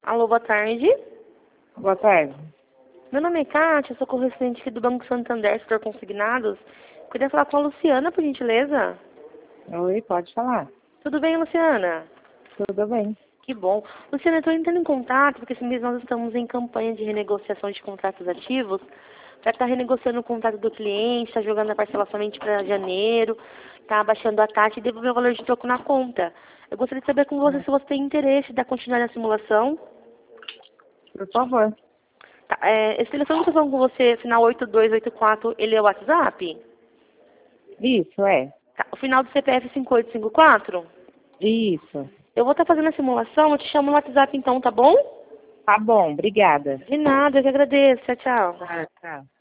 Alô, boa tarde. Boa tarde. Meu nome é Kátia, sou correspondente aqui do Banco Santander, setor consignados. Queria falar com a Luciana, por gentileza. Oi, pode falar. Tudo bem, Luciana? Tudo bem. Que bom. Luciana, eu estou entrando em contato porque esse mês nós estamos em campanha de renegociação de contratos ativos para estar renegociando o contrato do cliente, está jogando a parcela somente para janeiro, está abaixando a taxa e devolver o valor de troco na conta. Eu gostaria de saber com você se você tem interesse de continuar na simulação. Por favor. Tá, esse telefone que eu estou falando com você, final 8284, ele é o WhatsApp? Isso, é. Tá, o final do CPF 5854? Isso. Eu vou estar fazendo a simulação, eu te chamo no WhatsApp então, tá bom? Tá bom, obrigada. De nada, eu que agradeço. Tchau, tchau. Tá, tá.